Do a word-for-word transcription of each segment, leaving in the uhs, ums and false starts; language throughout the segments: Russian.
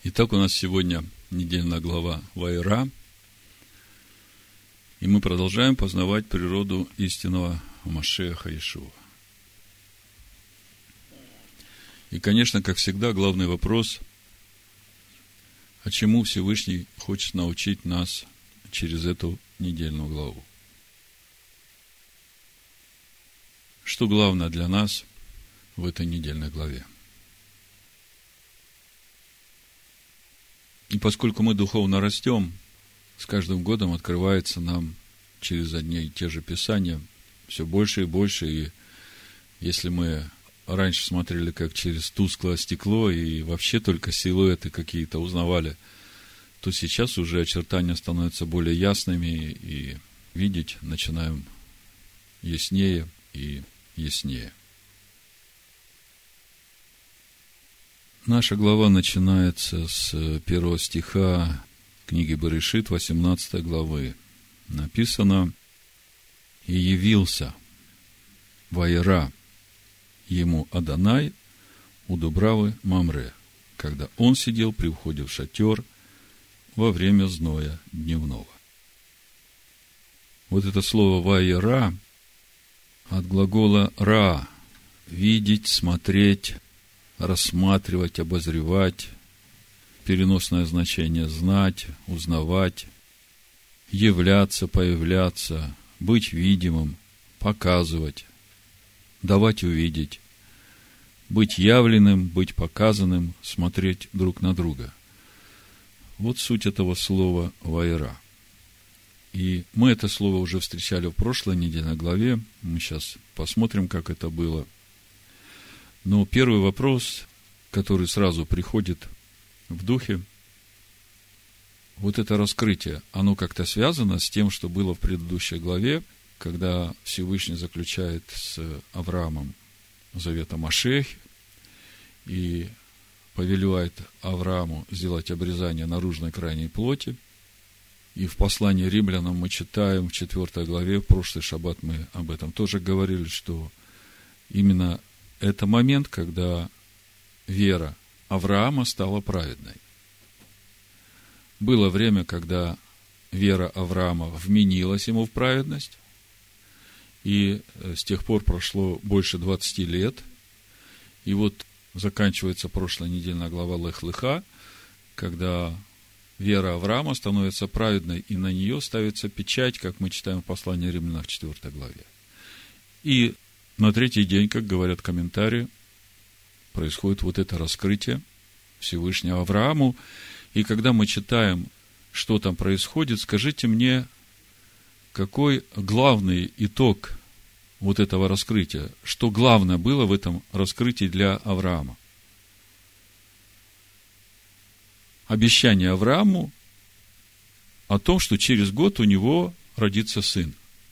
Итак, у нас сегодня недельная глава Ваера, и мы продолжаем познавать природу истинного Машиаха Иешуа. И, конечно, как всегда, главный вопрос, а чему Всевышний хочет научить нас через эту недельную главу? Что главное для нас в этой недельной главе? И поскольку мы духовно растем, с каждым годом открывается нам через одни и те же Писания все больше и больше. И если мы раньше смотрели как через тусклое стекло и вообще только силуэты какие-то узнавали, то сейчас уже очертания становятся более ясными и видеть начинаем яснее и яснее. Наша глава начинается с первого стиха книги Берешит, восемнадцатой главы. Написано: «И явился Ваера ему Адонай у Дубравы Мамре, когда он сидел при входе в шатер во время зноя дневного». Вот это слово «Ваера» от глагола «ра» – видеть, смотреть, рассматривать, обозревать, переносное значение знать, узнавать, являться, появляться, быть видимым, показывать, давать увидеть, быть явленным, быть показанным, смотреть друг на друга. Вот суть этого слова «ваера». И мы это слово уже встречали в прошлой недельной главе. Мы сейчас посмотрим, как это было. Но первый вопрос, который сразу приходит в духе, вот это раскрытие, оно как-то связано с тем, что было в предыдущей главе, когда Всевышний заключает с Авраамом завет о Машиахе и повелевает Аврааму сделать обрезание наружной крайней плоти. И в послании римлянам мы читаем в четвёртой главе, в прошлый шаббат мы об этом тоже говорили, что именно это момент, когда вера Авраама стала праведной. Было время, когда вера Авраама вменилась ему в праведность, и с тех пор прошло больше двадцати лет, и вот заканчивается прошлая недельная глава Лех-Леха, когда вера Авраама становится праведной, и на нее ставится печать, как мы читаем в послании римлянам в четвёртой главе. И на третий день, как говорят комментарии, происходит вот это раскрытие Всевышнего Аврааму. И когда мы читаем, что там происходит, скажите мне, какой главный итог вот этого раскрытия? Что главное было в этом раскрытии для Авраама? Обещание Аврааму о том, что через год у него родится сын.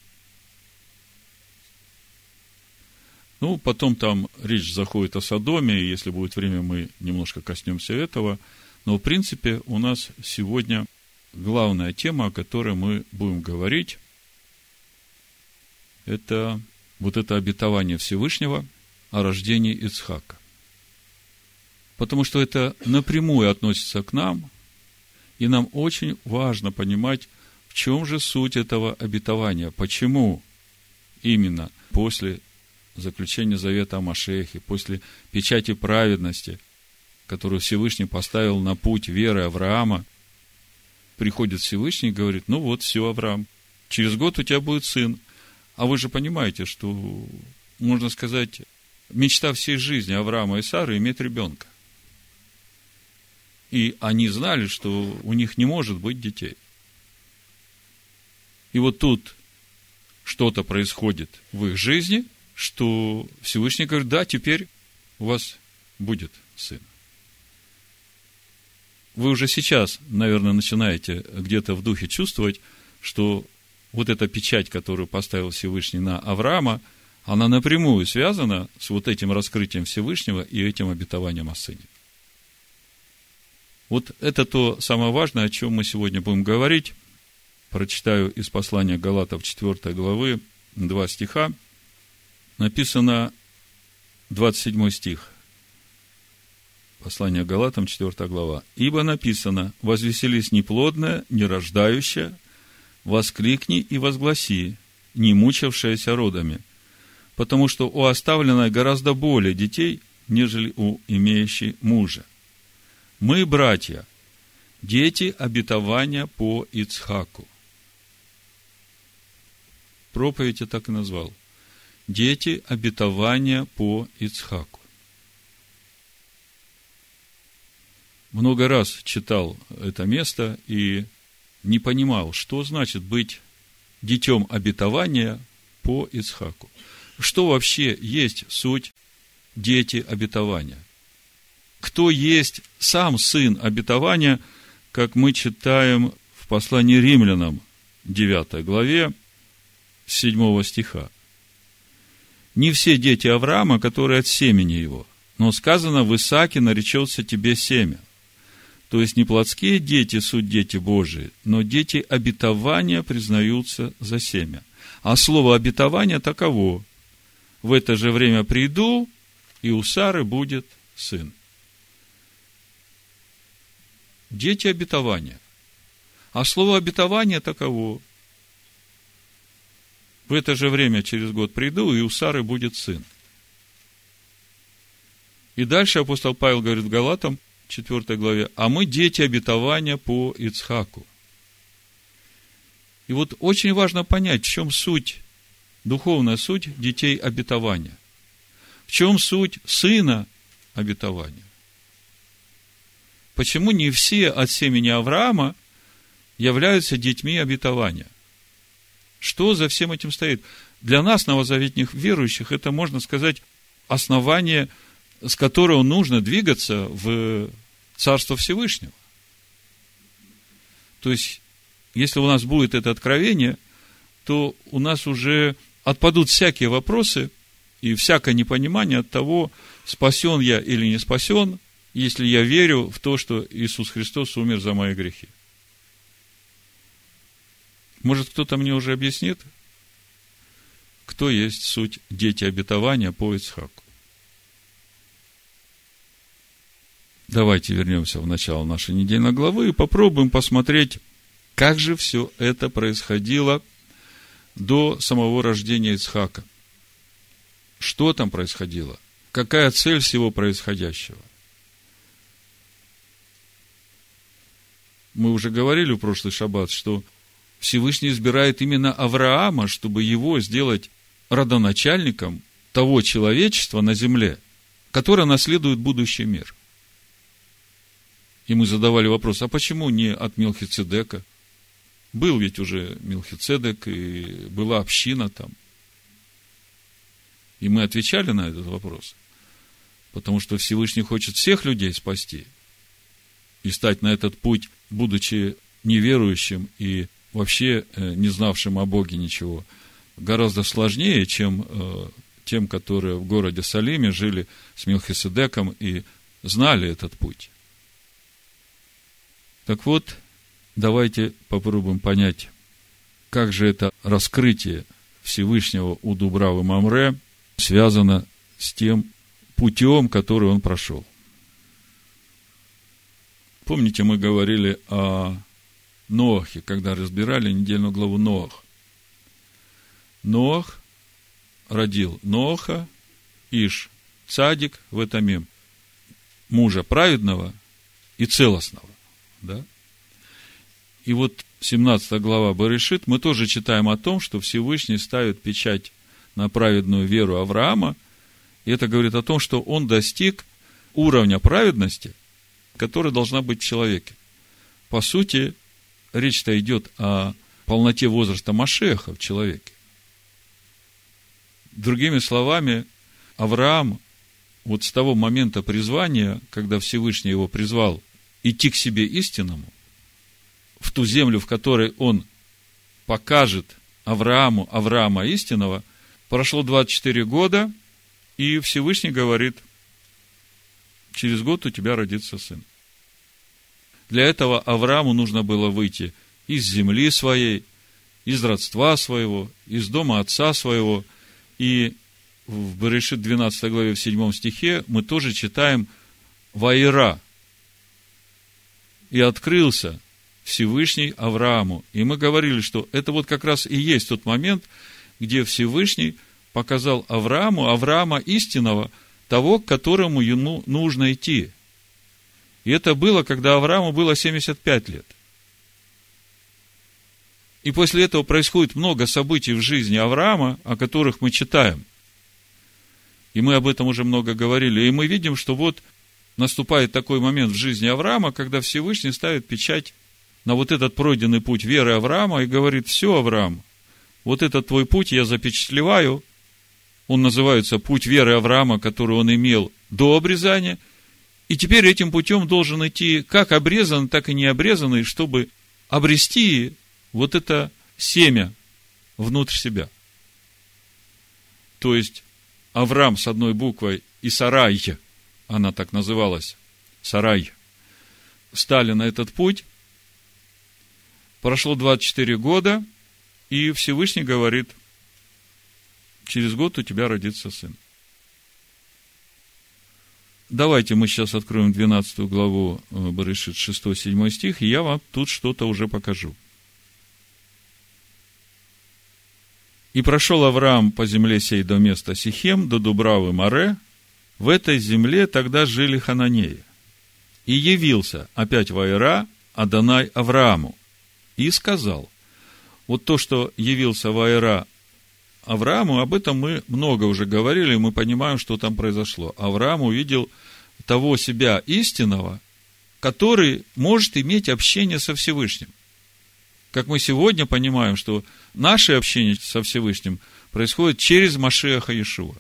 Ну, потом там речь заходит о Содоме, и если будет время, мы немножко коснемся этого. Но, в принципе, у нас сегодня главная тема, о которой мы будем говорить, это вот это обетование Всевышнего о рождении Ицхака. Потому что это напрямую относится к нам, и нам очень важно понимать, в чем же суть этого обетования, почему именно после заключения завета о Машиахе, после печати праведности, которую Всевышний поставил на путь веры Авраама, приходит Всевышний и говорит: ну вот, все, Авраам, через год у тебя будет сын. А вы же понимаете, что, можно сказать, мечта всей жизни Авраама и Сары иметь ребенка. И они знали, что у них не может быть детей. И вот тут что-то происходит в их жизни, что Всевышний говорит: да, теперь у вас будет сын. Вы уже сейчас, наверное, начинаете где-то в духе чувствовать, что вот эта печать, которую поставил Всевышний на Авраама, она напрямую связана с вот этим раскрытием Всевышнего и этим обетованием о сыне. Вот это то самое важное, о чем мы сегодня будем говорить. Прочитаю из послания Галатов четвёртой главы два стиха. Написано двадцать седьмой стих. Послание Галатам, четвёртая глава. «Ибо написано: возвеселись неплодная, нерождающая, воскликни и возгласи, не мучавшаяся родами, потому что у оставленной гораздо более детей, нежели у имеющей мужа. Мы, братья, дети обетования по Ицхаку». Проповедь я так и назвал. Дети обетования по Ицхаку. Много раз читал это место и не понимал, что значит быть детем обетования по Ицхаку. Что вообще есть суть дети обетования? Кто есть сам сын обетования, как мы читаем в послании Римлянам, девятой главе, с седьмого стиха. Не все дети Авраама, которые от семени его, но сказано: в Исааке наречется тебе семя. То есть, не плотские дети суть дети Божии, но дети обетования признаются за семя. А слово обетование таково: в это же время приду, и у Сары будет сын. Дети обетования. А слово обетование таково: в это же время через год приду, и у Сары будет сын. И дальше апостол Павел говорит в Галатам, четвёртой главе: а мы дети обетования по Ицхаку. И вот очень важно понять, в чем суть, духовная суть детей обетования. В чем суть сына обетования. Почему не все от семени Авраама являются детьми обетования? Что за всем этим стоит? Для нас, новозаветных верующих, это, можно сказать, основание, с которого нужно двигаться в Царство Всевышнего. То есть, если у нас будет это откровение, то у нас уже отпадут всякие вопросы и всякое непонимание от того, спасен я или не спасен, если я верю в то, что Иисус Христос умер за мои грехи. Может, кто-то мне уже объяснит, кто есть суть дети обетования по Ицхаку? Давайте вернемся в начало нашей недельной главы и попробуем посмотреть, как же все это происходило до самого рождения Ицхака. Что там происходило? Какая цель всего происходящего? Мы уже говорили в прошлый шаббат, что Всевышний избирает именно Авраама, чтобы его сделать родоначальником того человечества на земле, которое наследует будущий мир. И мы задавали вопрос: а почему не от Мелхицедека? Был ведь уже Мелхицедек, и была община там. И мы отвечали на этот вопрос, потому что Всевышний хочет всех людей спасти и стать на этот путь, будучи неверующим и вообще не знавшим о Боге ничего, гораздо сложнее, чем э, тем, которые в городе Салиме жили с Мелхиседеком и знали этот путь. Так вот, давайте попробуем понять, как же это раскрытие Всевышнего у Дубравы Мамре связано с тем путем, который он прошел. Помните, мы говорили о Ноахе, когда разбирали недельную главу Ноах. Ноах родил Ноаха, Иш, Цадик, Ветамим, мужа праведного и целостного. Да? И вот семнадцатая глава Берешит, мы тоже читаем о том, что Всевышний ставит печать на праведную веру Авраама, и это говорит о том, что он достиг уровня праведности, которая должна быть в человеке. По сути, речь-то идет о полноте возраста Машеха в человеке. Другими словами, Авраам вот с того момента призвания, когда Всевышний его призвал идти к себе истинному, в ту землю, в которой он покажет Аврааму Авраама истинного, прошло двадцать четыре года, и Всевышний говорит: через год у тебя родится сын. Для этого Аврааму нужно было выйти из земли своей, из родства своего, из дома отца своего. И в Берешит двенадцатой главе в седьмом стихе мы тоже читаем Ваира. И открылся Всевышний Аврааму. И мы говорили, что это вот как раз и есть тот момент, где Всевышний показал Аврааму, Авраама истинного, того, к которому ему нужно идти. И это было, когда Аврааму было семьдесят пять лет. И после этого происходит много событий в жизни Авраама, о которых мы читаем. И мы об этом уже много говорили. И мы видим, что вот наступает такой момент в жизни Авраама, когда Всевышний ставит печать на вот этот пройденный путь веры Авраама и говорит: все, Авраам, вот этот твой путь я запечатлеваю. Он называется путь веры Авраама, который он имел до обрезания. И теперь этим путем должен идти как обрезанный, так и необрезанный, чтобы обрести вот это семя внутрь себя. То есть Авраам с одной буквой и Сарай, она так называлась, Сарай, стали на этот путь. Прошло двадцать четыре года, и Всевышний говорит: через год у тебя родится сын. Давайте мы сейчас откроем двенадцатую главу Берешит, шестой-седьмой стих, и я вам тут что-то уже покажу. «И прошел Авраам по земле сей до места Сихем, до Дубравы Море. В этой земле тогда жили хананеи. И явился опять Ваира Адонай Аврааму. И сказал». Вот то, что явился Ваира Аврааму, об этом мы много уже говорили, мы понимаем, что там произошло. Авраам увидел того себя истинного, который может иметь общение со Всевышним. Как мы сегодня понимаем, что наше общение со Всевышним происходит через Машиаха Иешуа.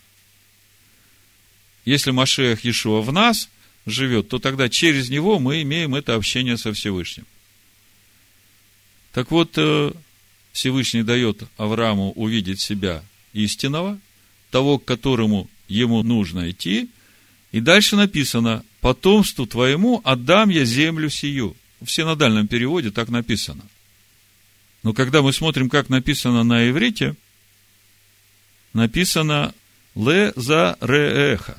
Если Машиах Иешуа в нас живет, то тогда через него мы имеем это общение со Всевышним. Так вот, Всевышний дает Аврааму увидеть себя истинного, того, к которому ему нужно идти. И дальше написано: потомству твоему отдам я землю сию. В синодальном переводе так написано. Но когда мы смотрим, как написано на иврите, написано ле за реэха.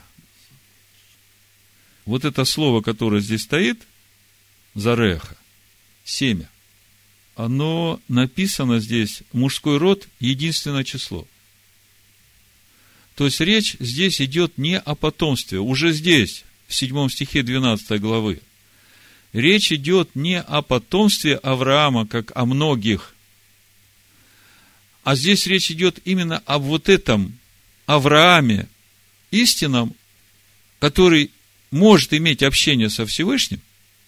Вот это слово, которое здесь стоит, зареха, семя, оно написано здесь, мужской род, единственное число. То есть речь здесь идет не о потомстве. Уже здесь, в седьмом стихе двенадцатой главы, речь идет не о потомстве Авраама, как о многих, а здесь речь идет именно об вот этом Аврааме истинном, который может иметь общение со Всевышним,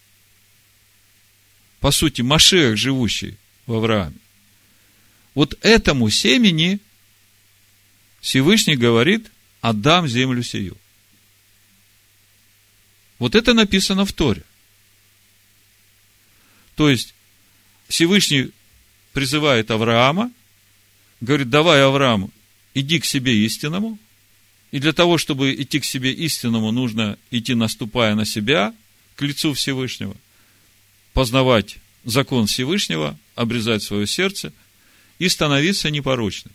по сути, Машиах, живущий в Аврааме. Вот этому семени Всевышний говорит: отдам землю сию. Вот это написано в Торе. То есть Всевышний призывает Авраама, говорит: давай, Авраам, иди к себе истинному. И для того, чтобы идти к себе истинному, нужно идти, наступая на себя, к лицу Всевышнего, познавать закон Всевышнего, обрезать свое сердце и становиться непорочным.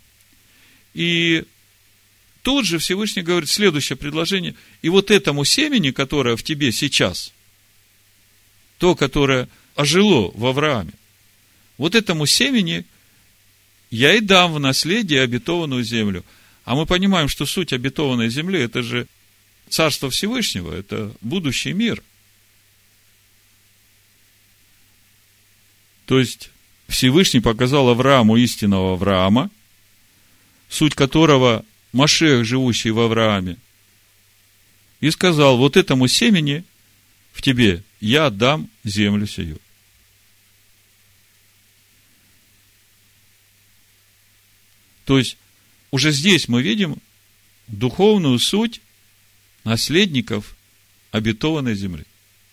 И тут же Всевышний говорит следующее предложение: и вот этому семени, которое в тебе сейчас, то, которое ожило в Аврааме, вот этому семени я и дам в наследие обетованную землю. А мы понимаем, что суть обетованной земли — это же Царство Всевышнего, это будущий мир. То есть Всевышний показал Аврааму истинного Авраама, суть которого Машиах, живущий в Аврааме, и сказал: вот этому семени в тебе я отдам землю сию. То есть уже здесь мы видим духовную суть наследников обетованной земли.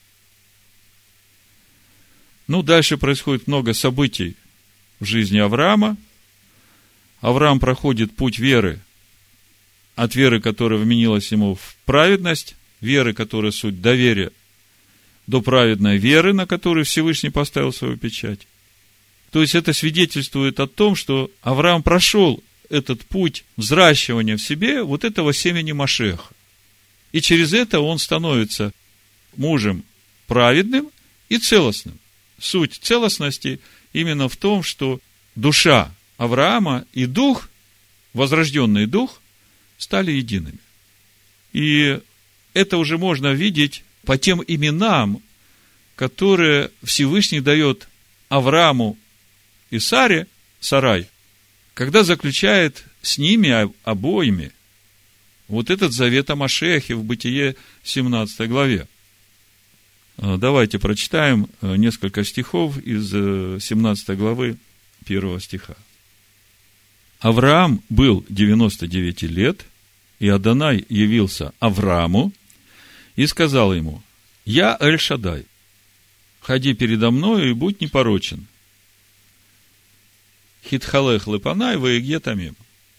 Ну, дальше происходит много событий в жизни Авраама. Авраам проходит путь веры, от веры, которая вменилась ему в праведность, веры, которая суть доверия, до праведной веры, на которую Всевышний поставил свою печать. То есть это свидетельствует о том, что Авраам прошел этот путь взращивания в себе вот этого семени Машиаха. И через это он становится мужем праведным и целостным. Суть целостности именно в том, что душа Авраама и дух, возрожденный дух, стали едиными. И это уже можно видеть по тем именам, которые Всевышний дает Аврааму и Саре, Сарай, когда заключает с ними обоими вот этот завет о Машиахе в Бытие семнадцатой главе. Давайте прочитаем несколько стихов из семнадцатой главы первого стиха. Авраам был девяносто девять лет, и Адонай явился Аврааму и сказал ему: «Я Эль-Шадай, ходи передо мною и будь непорочен. Хитхалех лепанай ваегье тамим.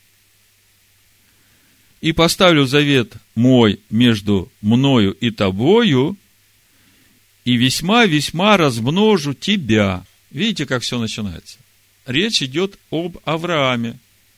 И поставлю завет мой между мною и тобою, и весьма-весьма размножу тебя». Видите, как все начинается? Речь идет об Аврааме.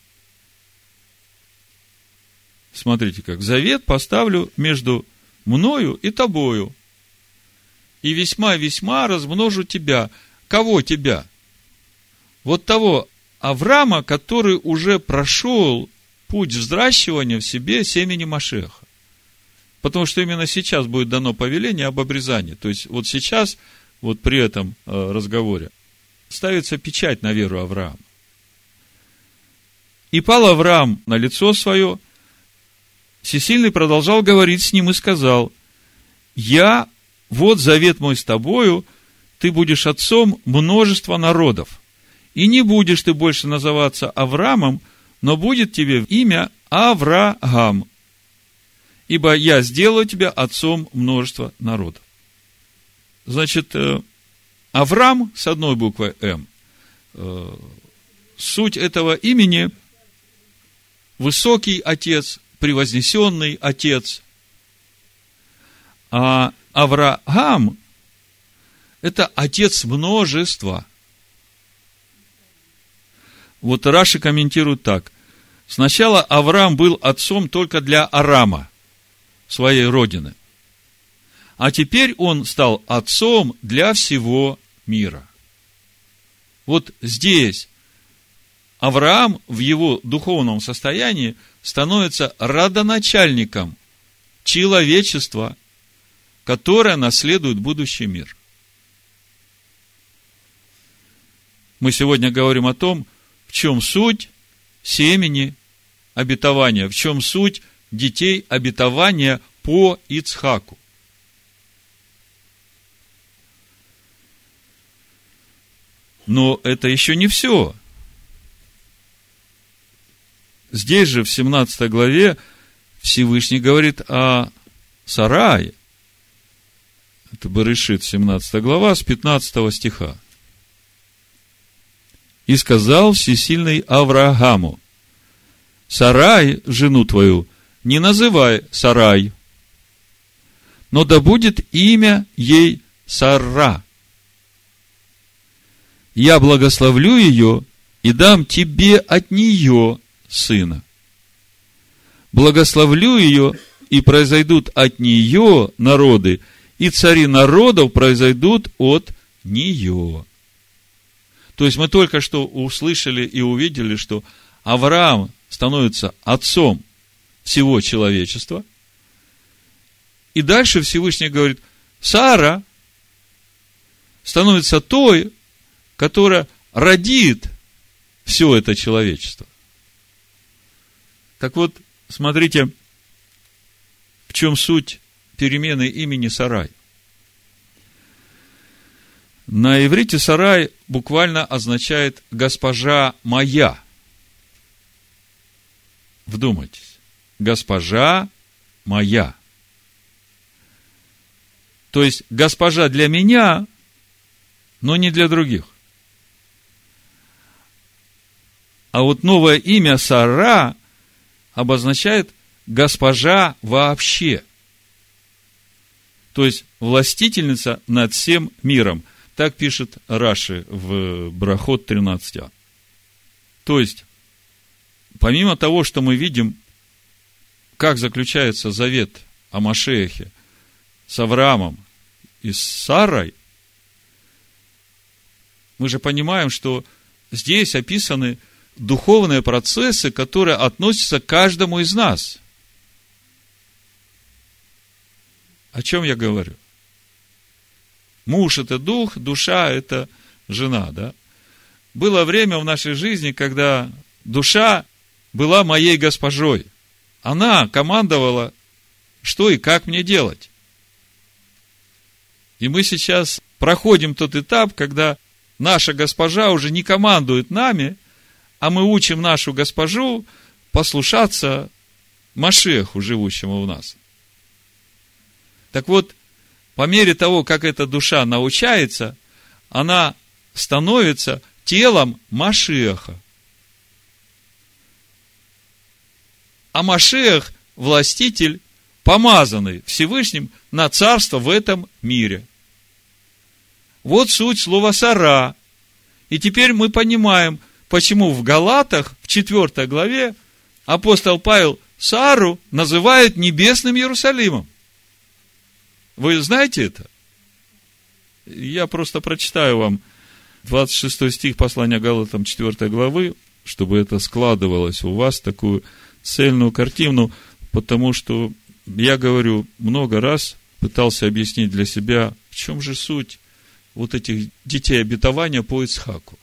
Смотрите, как завет поставлю между мною и тобою, и весьма-весьма размножу тебя. Кого тебя? Вот того Авраама, который уже прошел путь взращивания в себе семени Машиаха. Потому что именно сейчас будет дано повеление об обрезании. То есть, вот сейчас, вот при этом э, разговоре, ставится печать на веру Авраама. И пал Авраам на лицо свое, Всесильный продолжал говорить с ним и сказал: «Я, вот завет мой с тобою, ты будешь отцом множества народов, и не будешь ты больше называться Авраамом, но будет тебе имя Авраам, ибо я сделаю тебя отцом множества народов». Значит, Авраам с одной буквой М. Суть этого имени – высокий отец, превознесенный отец. А Авраам – это отец множества. Вот Раши комментирует так. Сначала Авраам был отцом только для Арама, своей родины. А теперь он стал отцом для всего мира. Вот здесь Авраам в его духовном состоянии становится родоначальником человечества, которое наследует будущий мир. Мы сегодня говорим о том, в чем суть семени обетования, в чем суть детей обетования по Ицхаку. Но это еще не все. Здесь же, в семнадцатой главе, Всевышний говорит о Сарае. Это Берешит, семнадцатая глава, с пятнадцатого стиха. «И сказал Всесильный Аврааму: Сарай, жену твою, не называй Сарай, но да будет имя ей Сара. Я благословлю ее и дам тебе от нее сына. Благословлю ее, и произойдут от нее народы, и цари народов произойдут от нее». То есть мы только что услышали и увидели, что Авраам становится отцом всего человечества. И дальше Всевышний говорит: Сара становится той, которая родит все это человечество. Так вот, смотрите, в чем суть перемены имени Сарай. На иврите Сарай буквально означает «госпожа моя». Вдумайтесь. «Госпожа моя». То есть, госпожа для меня, но не для других. А вот новое имя Сара обозначает госпожа вообще. То есть, властительница над всем миром. Так пишет Раши в Брахот тринадцать а. То есть, помимо того, что мы видим, как заключается завет о Машиахе с Авраамом и с Сарой, мы же понимаем, что здесь описаны духовные процессы, которые относятся к каждому из нас. О чем я говорю? Муж – это дух, душа – это жена, да? Было время в нашей жизни, когда душа была моей госпожой. Она командовала, что и как мне делать. И мы сейчас проходим тот этап, когда наша госпожа уже не командует нами, а мы учим нашу госпожу послушаться Машиаху, живущему в нас. Так вот, по мере того, как эта душа научается, она становится телом Машиаха. А Машиах – властитель, помазанный Всевышним на царство в этом мире. Вот суть слова «сара». И теперь мы понимаем, почему в Галатах, в четвёртой главе, апостол Павел Сару называет небесным Иерусалимом. Вы знаете это? Я просто прочитаю вам двадцать шестой стих послания Галатам четвёртой главы, чтобы это складывалось у вас, такую цельную картину, потому что я говорю, много раз пытался объяснить для себя, в чем же суть вот этих детей обетования по Ицхаку.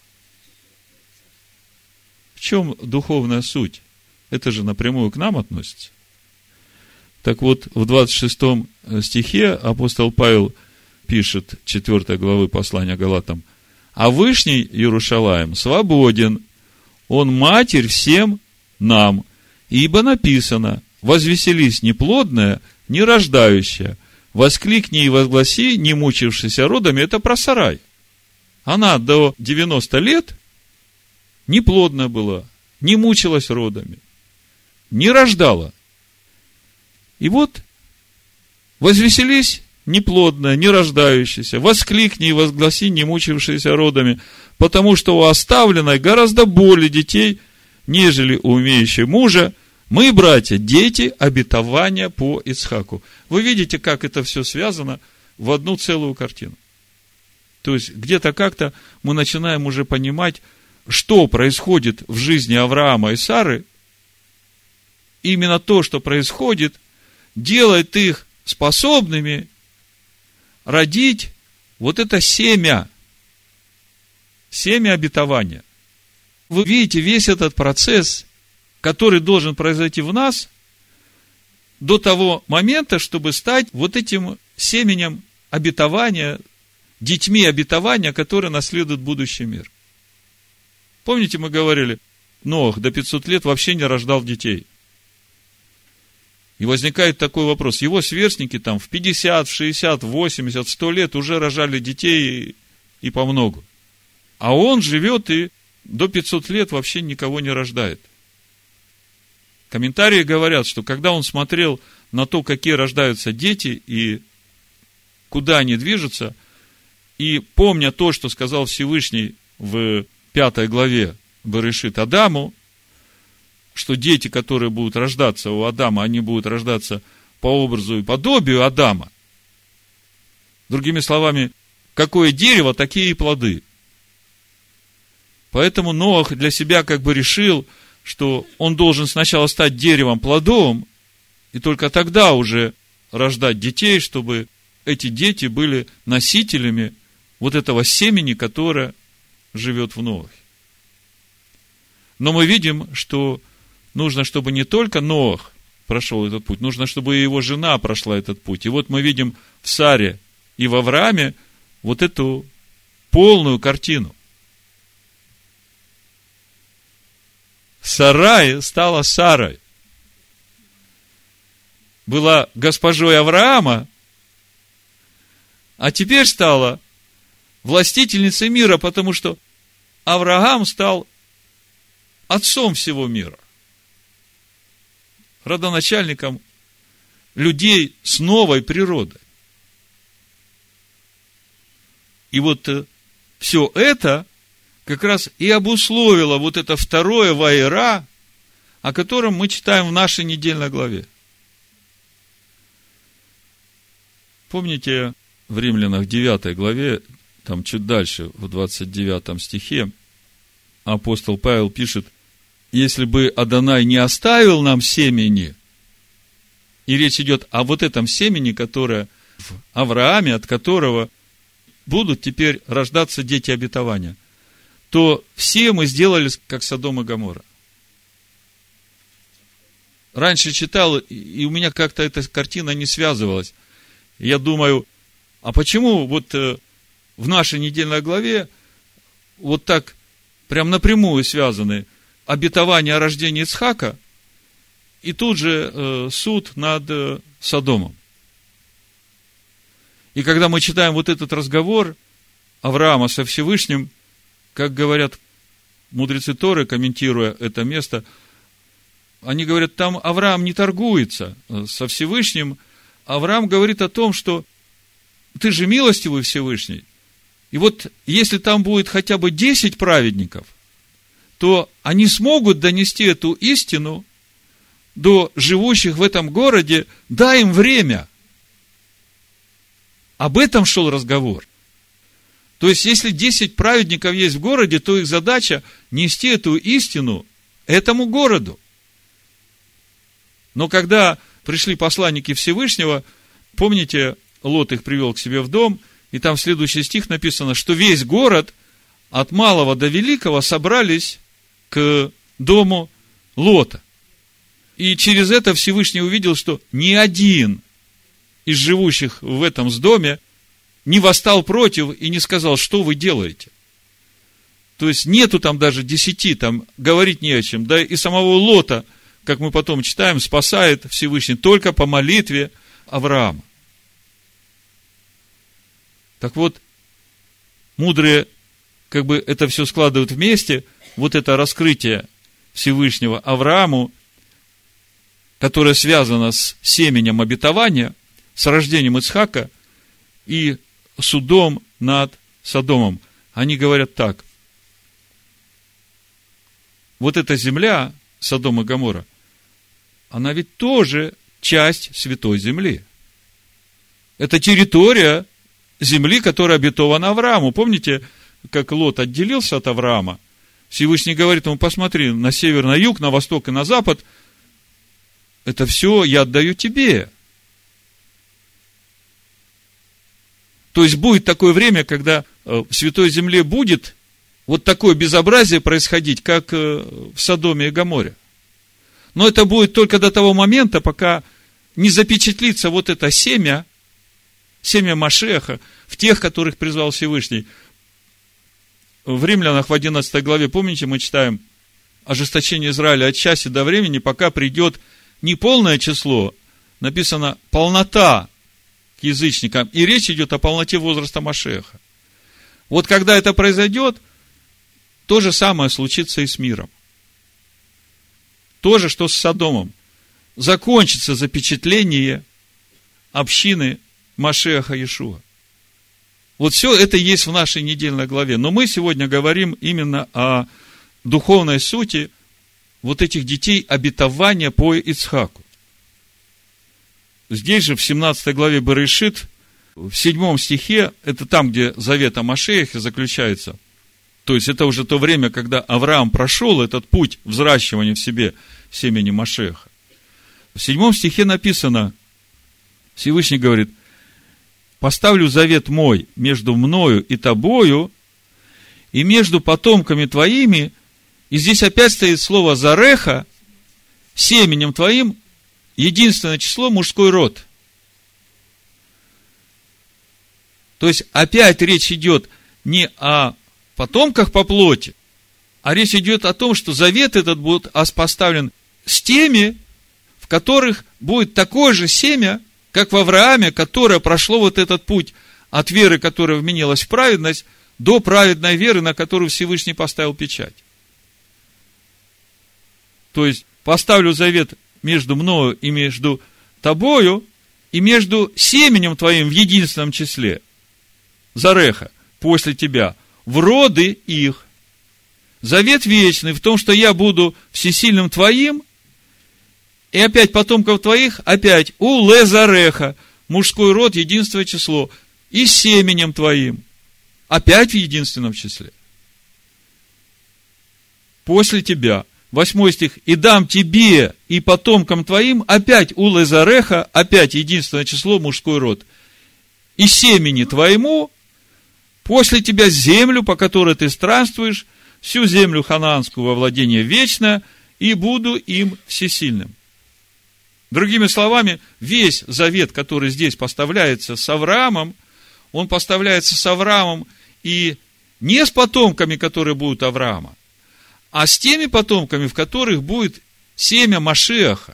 В чем духовная суть? Это же напрямую к нам относится. Так вот, в двадцать шестом стихе апостол Павел пишет, четвёртой главы послания Галатам: «А Вышний Иерушалаим свободен, он матерь всем нам, ибо написано: возвеселись неплодная, нерождающая, воскликни и возгласи, не мучившийся родами». Это про Сарай. Она до девяноста лет неплодная была, не мучилась родами, не рождала. И вот, возвеселись неплодная, не рождающаяся, воскликни и возгласи, не мучившиеся родами, потому что у оставленной гораздо более детей, нежели у имеющей мужа. Мы, братья, дети обетования по Ицхаку. Вы видите, как это все связано в одну целую картину. То есть, где-то как-то мы начинаем уже понимать, что происходит в жизни Авраама и Сары. Именно то, что происходит, делает их способными родить вот это семя, семя обетования. Вы видите весь этот процесс, который должен произойти в нас до того момента, чтобы стать вот этим семенем обетования, детьми обетования, которые наследуют будущий мир. Помните, мы говорили, Ноах до пятисот лет вообще не рождал детей. И возникает такой вопрос. Его сверстники там в пятьдесят, в шестьдесят, в восемьдесят, в сто лет уже рожали детей и по многу. А он живет и до пятисот лет вообще никого не рождает. Комментарии говорят, что когда он смотрел на то, какие рождаются дети и куда они движутся, и помня то, что сказал Всевышний в пятой главе Берешит Адаму, что дети, которые будут рождаться у Адама, они будут рождаться по образу и подобию Адама. Другими словами, какое дерево, такие и плоды. Поэтому Ноах для себя как бы решил, что он должен сначала стать деревом плодовым, и только тогда уже рождать детей, чтобы эти дети были носителями вот этого семени, которое живет в Ноахе. Но мы видим, что нужно, чтобы не только Ноах прошел этот путь, нужно, чтобы и его жена прошла этот путь. И вот мы видим в Саре и в Аврааме вот эту полную картину. Сарай стала Сарой. Была госпожой Авраама, а теперь стала властительницей мира, потому что Авраам стал отцом всего мира, родоначальником людей с новой природой. И вот все это как раз и обусловило вот это второе ваера, о котором мы читаем в нашей недельной главе. Помните, в Римлянах девятой главе, там чуть дальше, в двадцать девятом стихе, апостол Павел пишет: если бы Адонай не оставил нам семени, и речь идет о вот этом семени, которое в Аврааме, от которого будут теперь рождаться дети обетования, то все мы сделались, как Содом и Гоморра. Раньше читал, и у меня как-то эта картина не связывалась. Я думаю, а почему вот в нашей недельной главе вот так прям напрямую связаны обетование о рождении Ицхака и тут же э, суд над э, Содомом? И когда мы читаем вот этот разговор Авраама со Всевышним, как говорят мудрецы Торы, комментируя это место, они говорят, там Авраам не торгуется со Всевышним. Авраам говорит о том, что ты же милостивый Всевышний. И вот если там будет хотя бы десять праведников, то они смогут донести эту истину до живущих в этом городе, дай им время. Об этом шел разговор. То есть, если десять праведников есть в городе, то их задача нести эту истину этому городу. Но когда пришли посланники Всевышнего, помните, Лот их привел к себе в дом, и там в следующий стих написано, что весь город от малого до великого собрались к дому Лота. И через это Всевышний увидел, что ни один из живущих в этом доме не восстал против и не сказал, что вы делаете. То есть, нету там даже десяти, там говорить не о чем. Да и самого Лота, как мы потом читаем, спасает Всевышний только по молитве Авраама. Так вот, мудрые как бы это все складывают вместе, вот это раскрытие Всевышнего Аврааму, которое связано с семенем обетования, с рождением Ицхака и судом над Содомом. Они говорят так: вот эта земля, Содом и Гоморра, она ведь тоже часть Святой Земли. Это территория земли, которая обетована Аврааму. Помните, как Лот отделился от Авраама? Всевышний говорит ему: посмотри, на север, на юг, на восток и на запад, это все я отдаю тебе. То есть будет такое время, когда в Святой Земле будет вот такое безобразие происходить, как в Содоме и Гоморре. Но это будет только до того момента, пока не запечатлится вот это семя, семя Машиаха в тех, которых призвал Всевышний. В Римлянах в одиннадцатой главе, помните, мы читаем ожесточение Израиля от часи до времени, пока придет не полное число, написано полнота к язычникам, и речь идет о полноте возраста Машиаха. Вот когда это произойдет, то же самое случится и с миром. То же, что с Содомом. Закончится запечатление общины Машиаха Иешуа. Вот все это есть в нашей недельной главе. Но мы сегодня говорим именно о духовной сути вот этих детей обетования по Ицхаку. Здесь же в семнадцатой главе Берешит, в седьмом стихе, это там, где завет о Машиахе заключается. То есть это уже то время, когда Авраам прошел этот путь взращивания в себе семени Машиаха. В седьмом стихе написано, Всевышний говорит: поставлю завет мой между мною и тобою, и между потомками твоими. И здесь опять стоит слово зареха, семенем твоим, единственное число, мужской род. То есть опять речь идет не о потомках по плоти, а речь идет о том, что завет этот будет поставлен с теми, в которых будет такое же семя, как в Аврааме, которое прошло вот этот путь от веры, которая вменилась в праведность, до праведной веры, на которую Всевышний поставил печать. То есть, поставлю завет между мною и между тобою, и между семенем твоим в единственном числе, зареха, после тебя, в роды их. Завет вечный в том, что я буду всесильным твоим, и опять потомков твоих, опять у лезареха, мужской род, единственное число. и семенем твоим. Опять в единственном числе. После тебя. Восьмой стих. И дам тебе и потомкам твоим, опять у Лезареха, опять единственное число, мужской род. И семени твоему, после тебя землю, по которой ты странствуешь, всю землю ханаанскую во владение вечное, и буду им всесильным. Другими словами, весь завет, который здесь поставляется с Авраамом, он поставляется с Авраамом и не с потомками, которые будут Авраама, а с теми потомками, в которых будет семя Машиаха.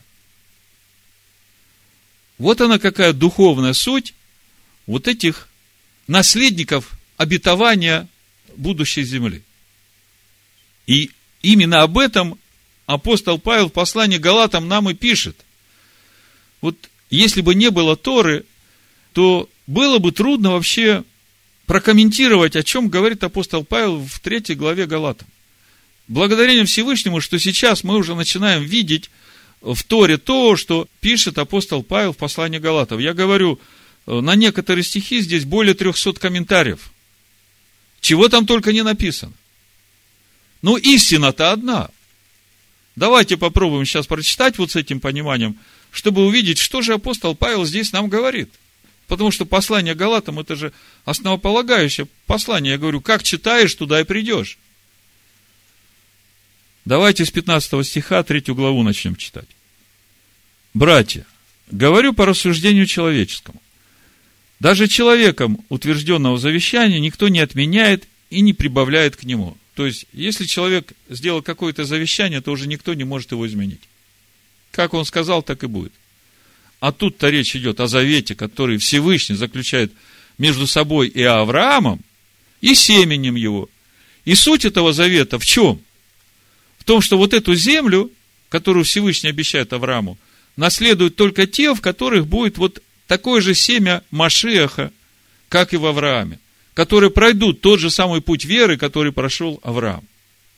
Вот она какая духовная суть вот этих наследников обетования будущей земли. И именно об этом апостол Павел в послании к Галатам нам и пишет. Вот если бы не было Торы, то было бы трудно вообще прокомментировать, о чем говорит апостол Павел в третьей главе Галатам. Благодарение Всевышнему, что сейчас мы уже начинаем видеть в Торе то, что пишет апостол Павел в послании Галатов. Я говорю, на некоторые стихи здесь более трехсот комментариев. Чего там только не написано. Но истина-то одна. Давайте попробуем сейчас прочитать вот с этим пониманием, чтобы увидеть, что же апостол Павел здесь нам говорит. Потому что послание Галатам, это же основополагающее послание. Я говорю, как читаешь, туда и придешь. Давайте с пятнадцатого стиха третью главу начнем читать. Братья, говорю по рассуждению человеческому. Даже человеком утвержденного завещания никто не отменяет и не прибавляет к нему. То есть, если человек сделал какое-то завещание, то уже никто не может его изменить. Как он сказал, так и будет. А тут-то речь идет о завете, который Всевышний заключает между собой и Авраамом, и семенем его. И суть этого завета в чем? В том, что вот эту землю, которую Всевышний обещает Аврааму, наследуют только те, в которых будет вот такое же семя Машиаха, как и в Аврааме, которые пройдут тот же самый путь веры, который прошел Авраам.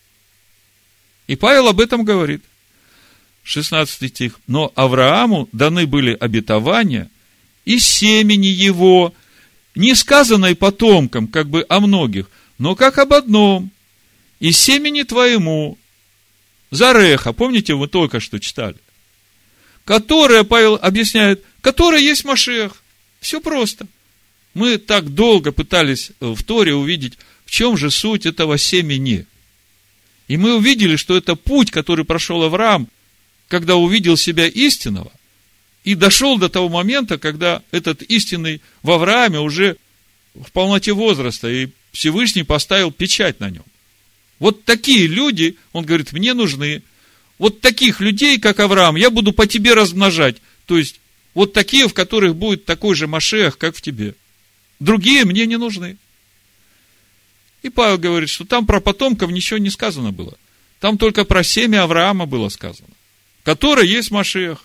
И Павел об этом говорит. шестнадцатый стих. Но Аврааму даны были обетования и семени его, не сказано и потомкам, как бы о многих, но как об одном, и семени твоему, Зареха, помните, вы только что читали, которое, Павел объясняет, которое есть Машиах. Все просто. Мы так долго пытались в Торе увидеть, в чем же суть этого семени. И мы увидели, что это путь, который прошел Авраам, когда увидел себя истинного, и дошел до того момента, когда этот истинный в Аврааме уже в полноте возраста, и Всевышний поставил печать на нем. Вот такие люди, он говорит, мне нужны. Вот таких людей, как Авраам, я буду по тебе размножать. То есть, вот такие, в которых будет такой же Машиах, как в тебе. Другие мне не нужны. И Павел говорит, что там про потомков ничего не сказано было. Там только про семя Авраама было сказано, которое есть Машиах.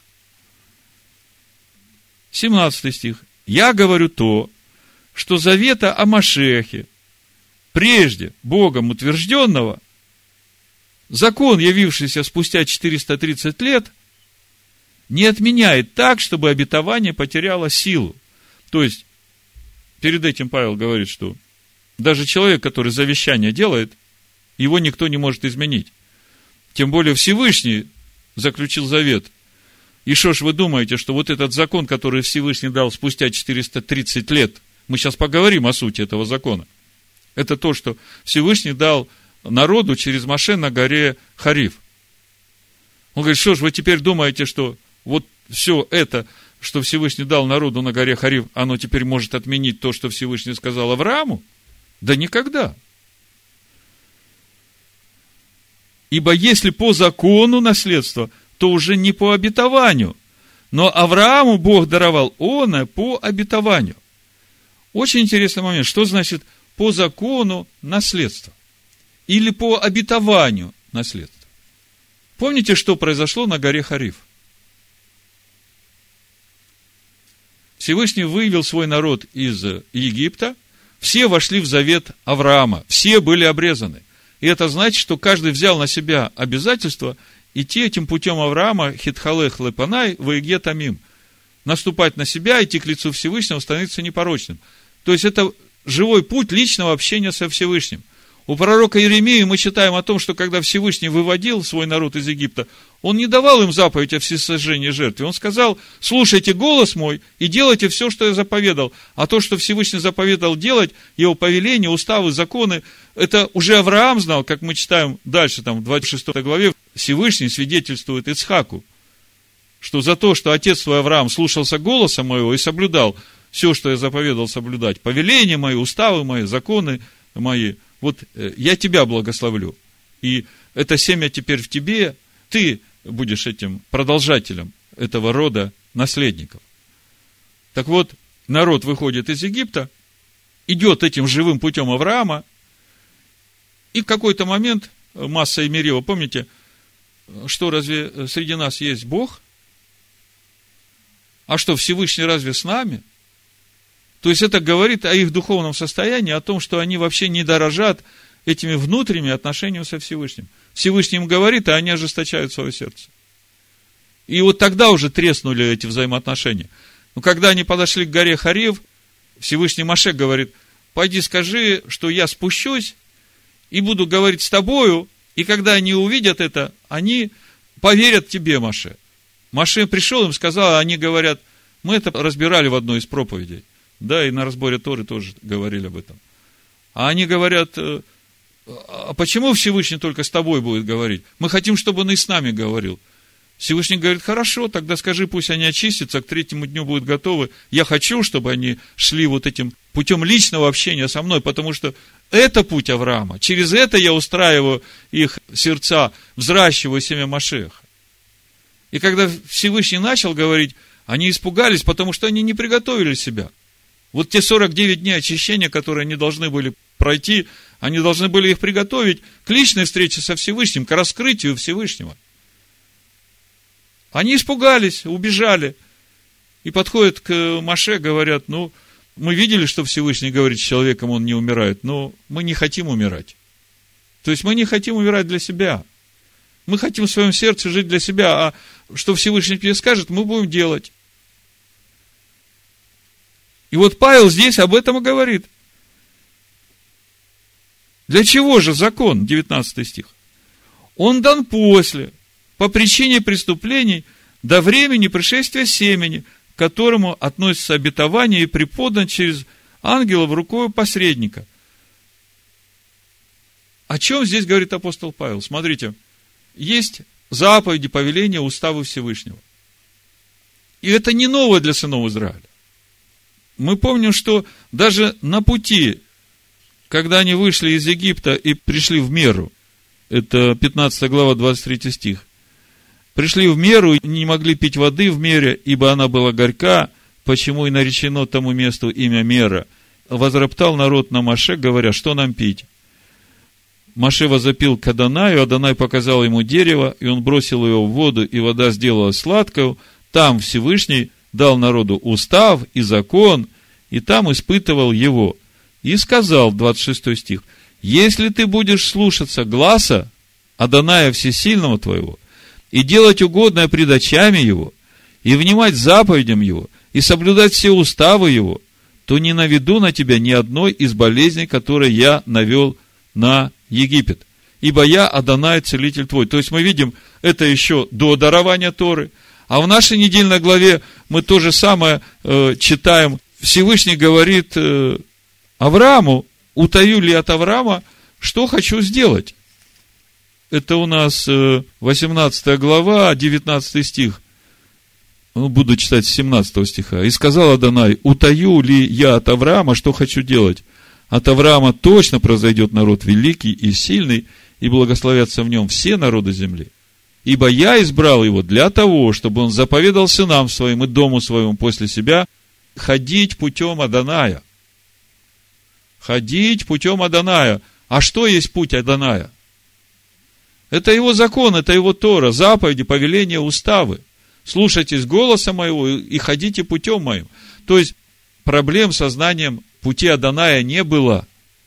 семнадцатый стих. Я говорю то, что завета о Машиахе, прежде Богом утвержденного, закон, явившийся спустя четыреста тридцать лет, не отменяет так, чтобы обетование потеряло силу. То есть, перед этим Павел говорит, что даже человек, который завещание делает, его никто не может изменить. Тем более Всевышний заключил завет. И что ж вы думаете, что вот этот закон, который Всевышний дал спустя четыреста тридцать лет, мы сейчас поговорим о сути этого закона, это то, что Всевышний дал народу через Моше на горе Харив. Он говорит, что ж вы теперь думаете, что вот все это, что Всевышний дал народу на горе Харив, оно теперь может отменить то, что Всевышний сказал Аврааму? Да никогда. Ибо если по закону наследство, то уже не по обетованию. Но Аврааму Бог даровал оно по обетованию. Очень интересный момент. Что значит по закону наследство? Или по обетованию наследство? Помните, что произошло на горе Харив? Всевышний вывел свой народ из Египта. Все вошли в завет Авраама. Все были обрезаны. И это значит, что каждый взял на себя обязательство идти этим путем Авраама, хитхалех лепанай, ваеге тамим, наступать на себя, идти к лицу Всевышнего, становиться непорочным. То есть, это живой путь личного общения со Всевышним. У пророка Иеремии мы читаем о том, что когда Всевышний выводил свой народ из Египта, он не давал им заповедь о всесожжении жертвы. Он сказал: слушайте голос мой и делайте все, что я заповедал. А то, что Всевышний заповедал делать, его повеления, уставы, законы, это уже Авраам знал, как мы читаем дальше, там, в двадцать шестой главе, Всевышний свидетельствует Ицхаку, что за то, что отец твой Авраам слушался голоса моего и соблюдал все, что я заповедал соблюдать, повеления мои, уставы мои, законы мои, вот я тебя благословлю. И это семя теперь в тебе, ты будешь этим продолжателем этого рода наследников. Так вот, народ выходит из Египта, идет этим живым путем Авраама, и в какой-то момент Масса и Мерива, помните, что разве среди нас есть Бог? А что, Всевышний разве с нами? То есть, это говорит о их духовном состоянии, о том, что они вообще не дорожат этими внутренними отношениями со Всевышним. Всевышний им говорит, а они ожесточают свое сердце. И вот тогда уже треснули эти взаимоотношения. Но когда они подошли к горе Хорев, Всевышний Моше говорит: пойди скажи, что я спущусь и буду говорить с тобою, и когда они увидят это, они поверят тебе, Моше. Моше пришел, им сказал, а они говорят: мы это разбирали в одной из проповедей. Да, и на разборе Торы тоже говорили об этом. А они говорят: а почему Всевышний только с тобой будет говорить? Мы хотим, чтобы он и с нами говорил. Всевышний говорит: хорошо, тогда скажи, пусть они очистятся, к третьему дню будут готовы. Я хочу, чтобы они шли вот этим путем личного общения со мной, потому что это путь Авраама. Через это я устраиваю их сердца, взращиваю семя Машеха. И когда Всевышний начал говорить, они испугались, потому что они не приготовили себя. Вот те сорок девять дней очищения, которые они должны были пройти, они должны были их приготовить к личной встрече со Всевышним, к раскрытию Всевышнего. Они испугались, убежали. И подходят к Моше, говорят: ну, мы видели, что Всевышний говорит с человеком, он не умирает, но мы не хотим умирать. То есть, мы не хотим умирать для себя. Мы хотим в своем сердце жить для себя, а что Всевышний тебе скажет, мы будем делать. И вот Павел здесь об этом и говорит. Для чего же закон? девятнадцатый стих. Он дан после, по причине преступлений, до времени пришествия семени, к которому относится обетование и преподан через ангелов рукою посредника. О чем здесь говорит апостол Павел? Смотрите, есть заповеди, повеления, уставы Всевышнего. И это не новое для сынов Израиля. Мы помним, что даже на пути, когда они вышли из Египта и пришли в Меру, это пятнадцатая глава, двадцать третий стих, пришли в Меру и не могли пить воды в Мере, ибо она была горька, почему и наречено тому месту имя Мера. Возроптал народ на Моше, говоря: что нам пить? Моше возопил к Адонаю, Адонай показал ему дерево, и он бросил его в воду, и вода сделалась сладкою. Там Всевышний дал народу устав и закон, и там испытывал его. И сказал, двадцать шестой стих: если ты будешь слушаться гласа Адоная Всесильного твоего, и делать угодное пред очами его, и внимать заповедям его, и соблюдать все уставы его, то не наведу на тебя ни одной из болезней, которые я навел на Египет. Ибо я Адонай, целитель твой. То есть, мы видим, это еще до дарования Торы. А в нашей недельной главе мы то же самое э, читаем. Всевышний говорит э, Аврааму: утаю ли от Авраама, что хочу сделать. Это у нас э, восемнадцатая глава, девятнадцатый стих. Ну, буду читать с семнадцатого стиха. И сказал Адонай: утаю ли я от Авраама, что хочу делать? От Авраама точно произойдет народ великий и сильный, и благословятся в нем все народы земли. Ибо я избрал его для того, чтобы он заповедал сынам своим и дому своему после себя ходить путем Адоная. Ходить путем Адоная. А что есть путь Адоная? Это его закон, это его Тора, заповеди, повеления, уставы. Слушайтесь голоса моего и ходите путем моим. То есть, проблем со знанием пути Адоная не было.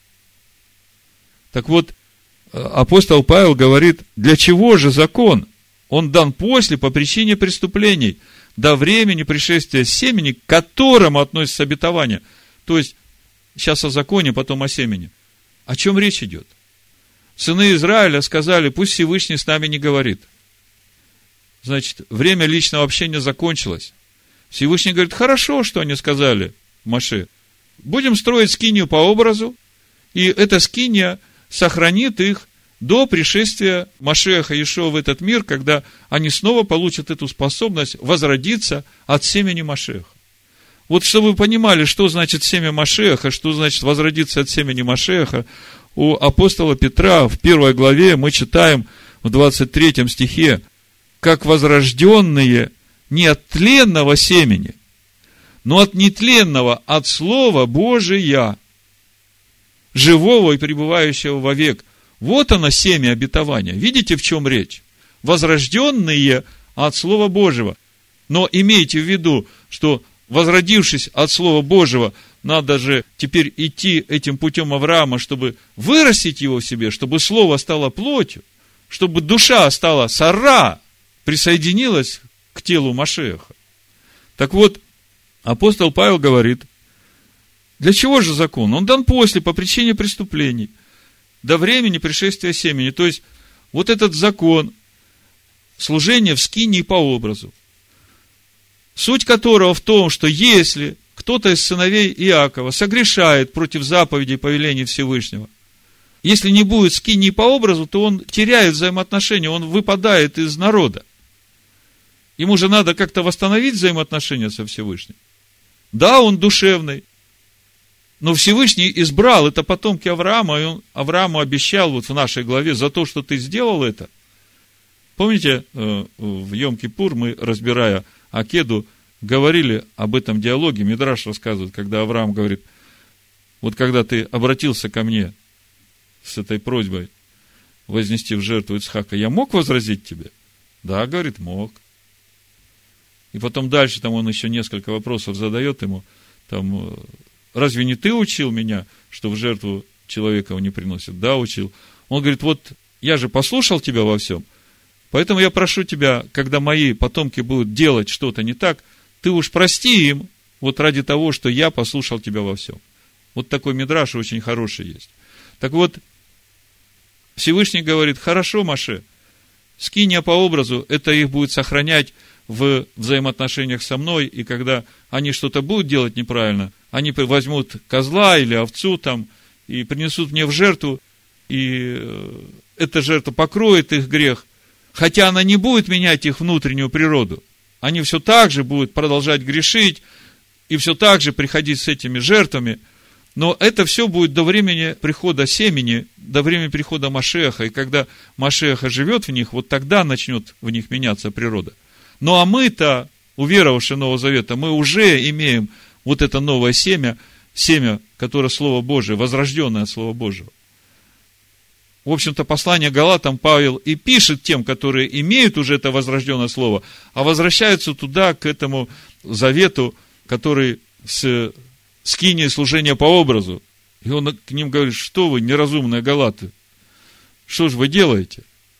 Так вот, апостол Павел говорит: для чего же закон? Он дан после, по причине преступлений, до времени пришествия семени, к которому относится обетование. То есть, сейчас о законе, потом о семени. О чем речь идет? Сыны Израиля сказали, пусть Всевышний с нами не говорит. Значит, время личного общения закончилось. Всевышний говорит, хорошо, что они сказали Моше. Будем строить скинию по образу, и эта скиния сохранит их до пришествия Машиаха Иешуа в этот мир, когда они снова получат эту способность возродиться от семени Машиаха. Вот чтобы вы понимали, что значит семя Машиаха, что значит возродиться от семени Машиаха, у апостола Петра в первой главе мы читаем в двадцать третьем стихе, как возрожденные не от тленного семени, но от нетленного, от Слова Божия, живого и пребывающего вовек. Вот оно, семя обетования. Видите, в чем речь? Возрожденные от Слова Божьего. Но имейте в виду, что возродившись от Слова Божьего, надо же теперь идти этим путем Авраама, чтобы вырастить его в себе, чтобы Слово стало плотью, чтобы душа стала сара, присоединилась к телу Машиаха. Так вот, апостол Павел говорит, для чего же закон? Он дан после, по причине преступлений, до времени пришествия семени. То есть, вот этот закон, служение в скинии по образу, суть которого в том, что если кто-то из сыновей Иакова согрешает против заповедей и повелений Всевышнего, если не будет скинии по образу, то он теряет взаимоотношения, он выпадает из народа. Ему же надо как-то восстановить взаимоотношения со Всевышним. Да, он душевный, но Всевышний избрал, это потомки Авраама, и он Аврааму обещал вот в нашей главе за то, что ты сделал это. Помните, в Йом-Кипур мы, разбирая Акеду, говорили об этом диалоге. Мидраш рассказывает, когда Авраам говорит, вот когда ты обратился ко мне с этой просьбой вознести в жертву Ицхака, я мог возразить тебе? Да, говорит, мог. И потом дальше там он еще несколько вопросов задает ему, там, разве не ты учил меня, что в жертву человека не приносят? Да, учил. Он говорит, вот я же послушал тебя во всем, поэтому я прошу тебя, когда мои потомки будут делать что-то не так, ты уж прости им, вот ради того, что я послушал тебя во всем. Вот такой мидраш очень хороший есть. Так вот, Всевышний говорит, хорошо, Моше, скиния по образу, это их будет сохранять в взаимоотношениях со мной, и когда они что-то будут делать неправильно, они возьмут козла или овцу там, и принесут мне в жертву, и эта жертва покроет их грех, хотя она не будет менять их внутреннюю природу. Они все так же будут продолжать грешить, и все так же приходить с этими жертвами, но это все будет до времени прихода семени, до времени прихода Машиаха, и когда Машиаха живет в них, вот тогда начнет в них меняться природа. Ну, а мы-то, уверовавшие Нового Завета, мы уже имеем вот это новое семя, семя, которое Слово Божие, возрожденное от Слова Божьего. В общем-то, послание Галатам Павел и пишет тем, которые имеют уже это возрожденное Слово, а возвращаются туда, к этому завету, который с скинией служения по образу. И он к ним говорит, что вы, неразумные галаты, что же вы делаете?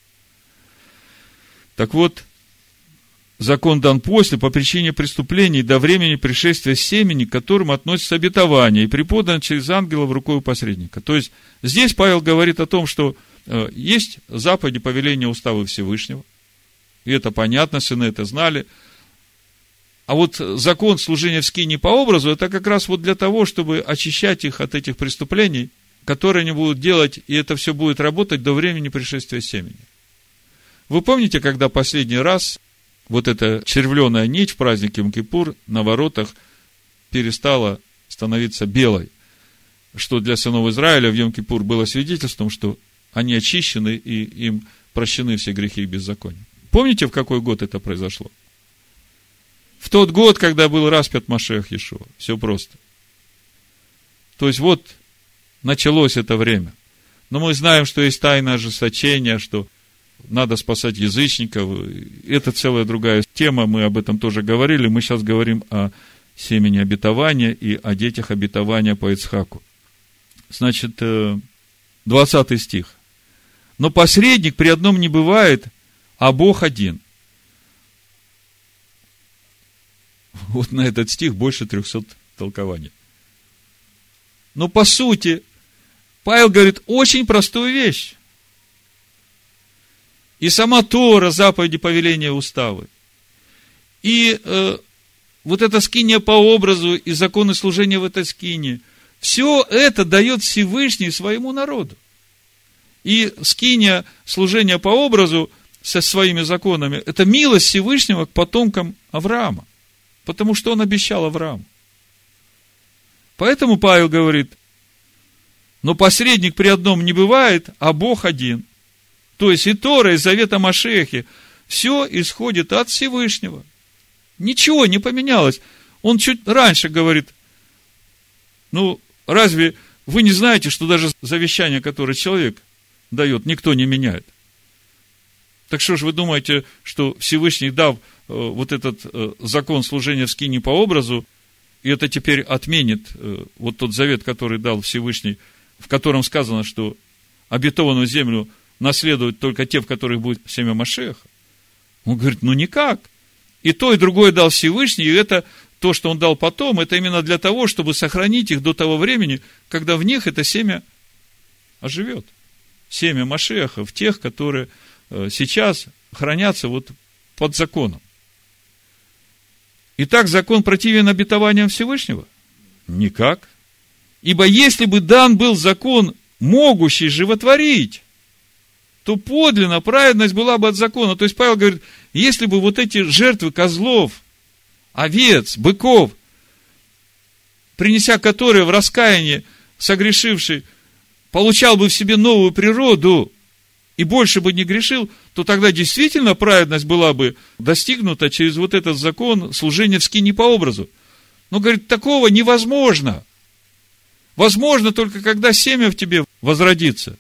Так вот, закон дан после, по причине преступлений, до времени пришествия семени, к которому относится обетование, и преподан через ангелов рукой посредника. То есть, здесь Павел говорит о том, что э, есть заповеди, повеления, уставы Всевышнего, и это понятно, сыны это знали. А вот закон служения в скинии по образу, это как раз вот для того, чтобы очищать их от этих преступлений, которые они будут делать, и это все будет работать до времени пришествия семени. Вы помните, когда последний раз вот эта червленая нить в празднике Йом-Кипур на воротах перестала становиться белой, что для сынов Израиля в Йом-Кипур было свидетельством, что они очищены и им прощены все грехи и беззакония. Помните, в какой год это произошло? В тот год, когда был распят Машиах Иешуа. Все просто. То есть, вот началось это время. Но мы знаем, что есть тайное ожесточение, что надо спасать язычников. Это целая другая тема, мы об этом тоже говорили. Мы сейчас говорим о семени обетования и о детях обетования по Ицхаку. Значит, двадцатый стих. Но посредник при одном не бывает, а Бог один. Вот на этот стих больше трехсот толкований. Но по сути, Павел говорит очень простую вещь. И сама Тора, заповеди, повеления, уставы. И э, вот эта скиния по образу и законы служения в этой скинии, все это дает Всевышний своему народу. И скиния служения по образу со своими законами, это милость Всевышнего к потомкам Авраама. Потому что он обещал Аврааму. Поэтому Павел говорит, но посредник при одном не бывает, а Бог один. То есть и Тора, и Завет о Машиахе, все исходит от Всевышнего. Ничего не поменялось. Он чуть раньше говорит, ну, разве вы не знаете, что даже завещание, которое человек дает, никто не меняет? Так что же вы думаете, что Всевышний, дав э, вот этот э, закон служения в скинии по образу, и это теперь отменит э, вот тот завет, который дал Всевышний, в котором сказано, что обетованную землю наследуют только те, в которых будет семя Машиаха? Он говорит, ну никак. И то, и другое дал Всевышний, и это то, что он дал потом, это именно для того, чтобы сохранить их до того времени, когда в них это семя оживет. Семя Машиаха в тех, которые сейчас хранятся вот под законом. Итак, закон противен обетованиям Всевышнего? Никак. Ибо если бы дан был закон, могущий животворить, то подлинно праведность была бы от закона. То есть Павел говорит, если бы вот эти жертвы козлов, овец, быков, принеся которые в раскаянии согрешивший, получал бы в себе новую природу и больше бы не грешил, то тогда действительно праведность была бы достигнута через вот этот закон служения в скинии по образу. Но, говорит, такого невозможно. Возможно только, когда семя в тебе возродится.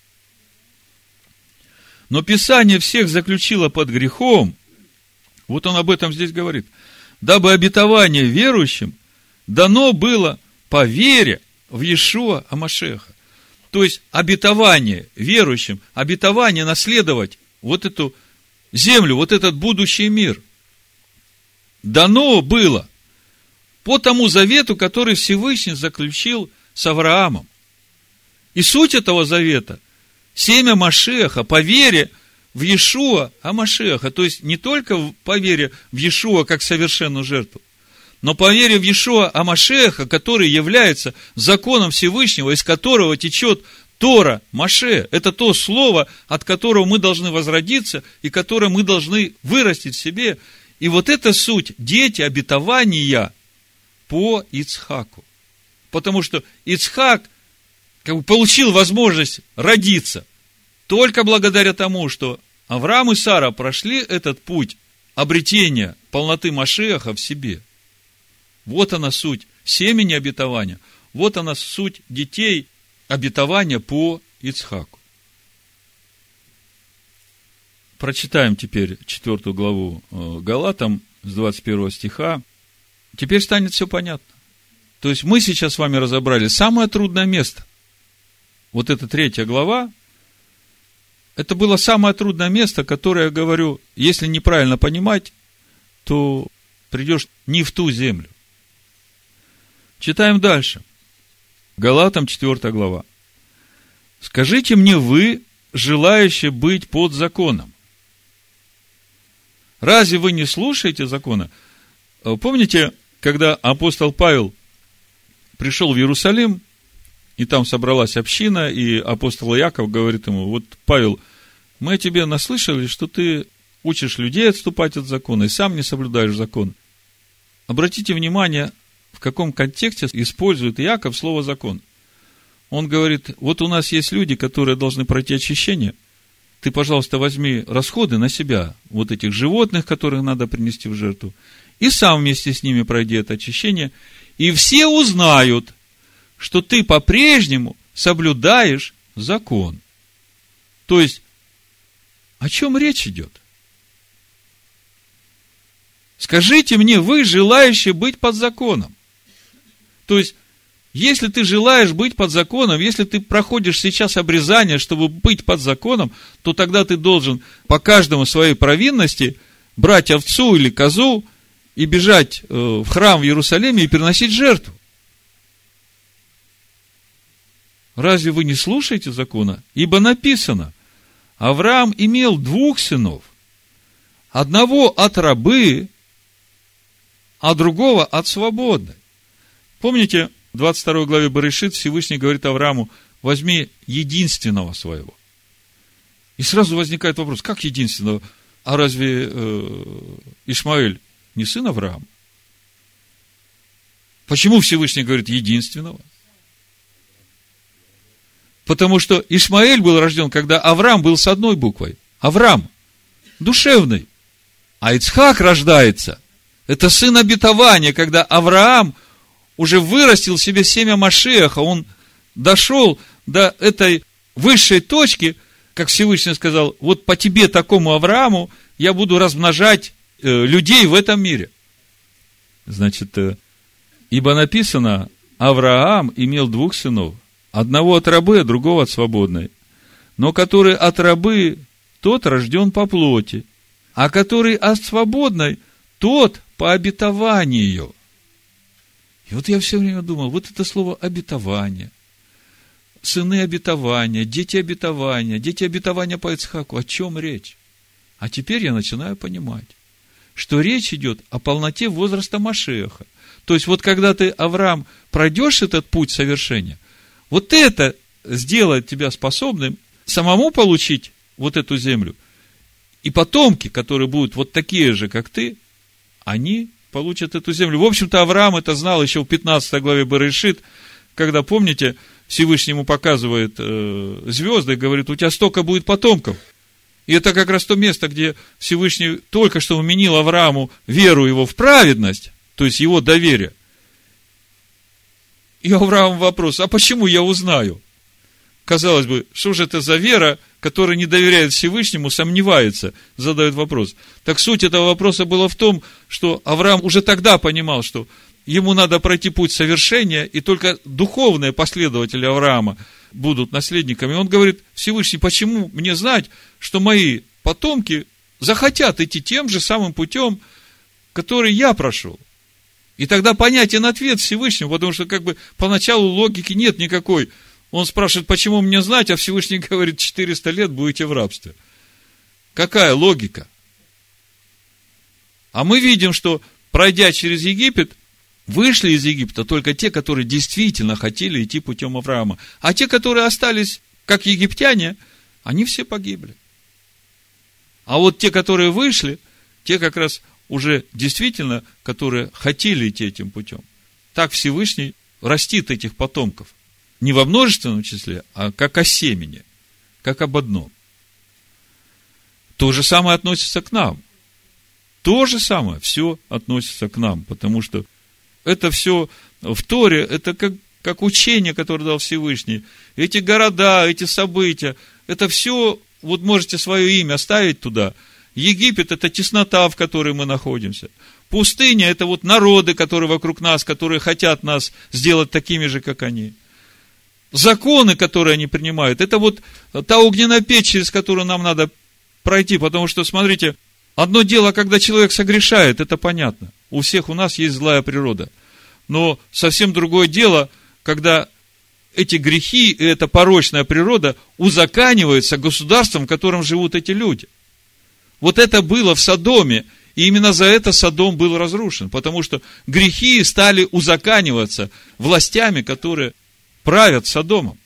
Но Писание всех заключило под грехом, вот он об этом здесь говорит, дабы обетование верующим дано было по вере в Иешуа а-Машиаха. То есть, обетование верующим, обетование наследовать вот эту землю, вот этот будущий мир, дано было по тому завету, который Всевышний заключил с Авраамом. И суть этого завета – семя Машиаха по вере в Иешуа а-Машиаха. То есть, не только по вере в Иешуа как совершенную жертву, но по вере в Иешуа а-Машиаха, который является законом Всевышнего, из которого течет Тора, Маше. Это то слово, от которого мы должны возродиться, и которое мы должны вырастить в себе. И вот это суть, дети обетования по Ицхаку. Потому что Ицхак как бы получил возможность родиться только благодаря тому, что Авраам и Сара прошли этот путь обретения полноты Машиаха в себе. Вот она суть семени обетования. Вот она суть детей обетования по Ицхаку. Прочитаем теперь четвертую главу Галатам с двадцать первого стиха. Теперь станет все понятно. То есть мы сейчас с вами разобрали самое трудное место. Вот эта третья глава, это было самое трудное место, которое, я говорю, если неправильно понимать, то придешь не в ту землю. Читаем дальше. Галатам четвёртая глава. Скажите мне вы, желающие быть под законом. Разве вы не слушаете закона? Помните, когда апостол Павел пришел в Иерусалим, и там собралась община, и апостол Иаков говорит ему, вот, Павел, мы о тебе наслышали, что ты учишь людей отступать от закона, и сам не соблюдаешь закон. Обратите внимание, в каком контексте использует Иаков слово «закон». Он говорит, вот у нас есть люди, которые должны пройти очищение, ты, пожалуйста, возьми расходы на себя, вот этих животных, которых надо принести в жертву, и сам вместе с ними пройди это очищение, и все узнают, что ты по-прежнему соблюдаешь закон. То есть, о чем речь идет? Скажите мне, вы, желающие быть под законом. То есть, если ты желаешь быть под законом, если ты проходишь сейчас обрезание, чтобы быть под законом, то тогда ты должен по каждому своей провинности брать овцу или козу и бежать в храм в Иерусалиме и приносить жертву. Разве вы не слушаете закона? Ибо написано, Авраам имел двух сынов, одного от рабы, а другого от свободной. Помните, в двадцать второй главе Берешит Всевышний говорит Аврааму: возьми единственного своего. И сразу возникает вопрос: как единственного? А разве э, Ишмаэль не сын Авраама? Почему Всевышний говорит единственного? Потому что Ишмаэль был рожден, когда Авраам был с одной буквой. Авраам, душевный. А Ицхак рождается. Это сын обетования, когда Авраам уже вырастил себе семя Машиаха. Он дошел до этой высшей точки, как Всевышний сказал: вот по тебе, такому Аврааму, я буду размножать э, людей в этом мире. Значит, э, ибо написано, Авраам имел двух сынов, одного от рабы, а другого от свободной. Но который от рабы, тот рожден по плоти, а который от свободной, тот по обетованию. И вот я все время думал, вот это слово обетование, сыны обетования, дети обетования, дети обетования по Ицхаку, о чем речь? А теперь я начинаю понимать, что речь идет о полноте возраста Машиаха. То есть, вот когда ты, Авраам, пройдешь этот путь совершения, вот это сделает тебя способным самому получить вот эту землю. И потомки, которые будут вот такие же, как ты, они получат эту землю. В общем-то, Авраам это знал еще в пятнадцатой главе Берешит, когда, помните, Всевышний ему показывает э, звезды и говорит: у тебя столько будет потомков. И это как раз то место, где Всевышний только что вменил Аврааму веру его в праведность, то есть его доверие. И Авраам вопрос: а почему я узнаю? Казалось бы, что же это за вера, которая не доверяет Всевышнему, сомневается, задает вопрос. Так суть этого вопроса была в том, что Авраам уже тогда понимал, что ему надо пройти путь совершения, и только духовные последователи Авраама будут наследниками. Он говорит: Всевышний, почему мне знать, что мои потомки захотят идти тем же самым путем, который я прошел? И тогда понятен ответ Всевышнего, потому что как бы поначалу логики нет никакой. Он спрашивает: почему мне знать, а Всевышний говорит: четыреста лет будете в рабстве. Какая логика? А мы видим, что, пройдя через Египет, вышли из Египта только те, которые действительно хотели идти путем Авраама. А те, которые остались как египтяне, они все погибли. А вот те, которые вышли, те как раз уже действительно, которые хотели идти этим путем. Так Всевышний растит этих потомков. Не во множественном числе, а как о семени, как об одном. То же самое относится к нам. То же самое все относится к нам, потому что это все в Торе, это как, как учение, которое дал Всевышний. Эти города, эти события, это все, вот можете свое имя ставить туда. Египет – это теснота, в которой мы находимся. Пустыня – это вот народы, которые вокруг нас, которые хотят нас сделать такими же, как они. Законы, которые они принимают, это вот та огненная печь, через которую нам надо пройти, потому что, смотрите, одно дело, когда человек согрешает, это понятно. У всех у нас есть злая природа. Но совсем другое дело, когда эти грехи и эта порочная природа узаканиваются государством, в котором живут эти люди. Вот это было в Содоме, и именно за это Содом был разрушен, потому что грехи стали узаканиваться властями, которые правят Содомом.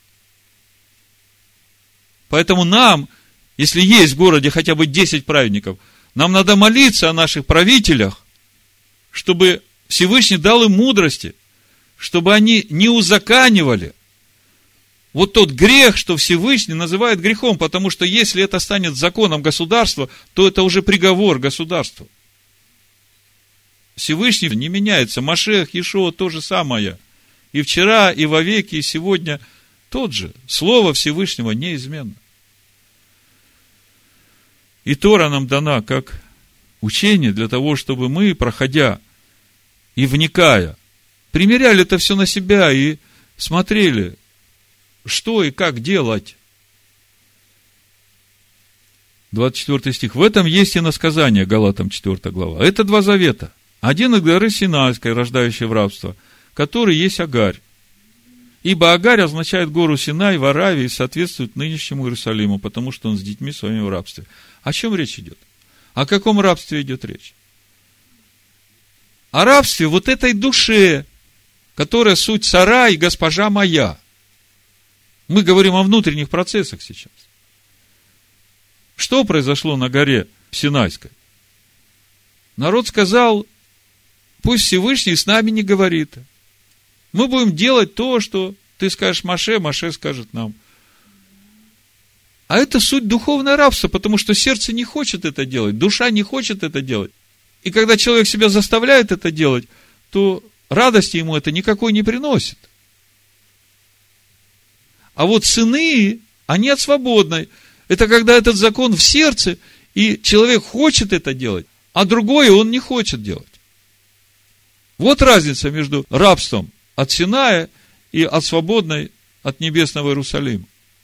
Поэтому нам, если есть в городе хотя бы десять праведников, нам надо молиться о наших правителях, чтобы Всевышний дал им мудрости, чтобы они не узаканивали вот тот грех, что Всевышний называет грехом, потому что если это станет законом государства, то это уже приговор государству. Всевышний не меняется. Машиах, Иешуа то же самое. И вчера, и вовеки, и сегодня тот же. Слово Всевышнего неизменно. И Тора нам дана как учение для того, чтобы мы, проходя и вникая, примеряли это все на себя и смотрели, что и как делать. двадцать четвёртый стих. В этом есть и насказание, Галатам четвёртая глава. Это два завета. Один от горы Синайской, рождающей в рабство, который есть Агарь. Ибо Агарь означает гору Синай в Аравии и соответствует нынешнему Иерусалиму, потому что он с детьми своими в рабстве. О чем речь идет? О каком рабстве идет речь? О рабстве вот этой душе, которая суть Сара и госпожа моя. Мы говорим о внутренних процессах сейчас. Что произошло на горе Синайской? Народ сказал: пусть Всевышний с нами не говорит. Мы будем делать то, что ты скажешь Моше, Моше скажет нам. А это суть духовного рабства, потому что сердце не хочет это делать, душа не хочет это делать. И когда человек себя заставляет это делать, то радости ему это никакой не приносит. А вот сыны, они от свободной. Это когда этот закон в сердце, и человек хочет это делать, а другое он не хочет делать. Вот разница между рабством от Синая и от свободной, от небесного Иерусалима.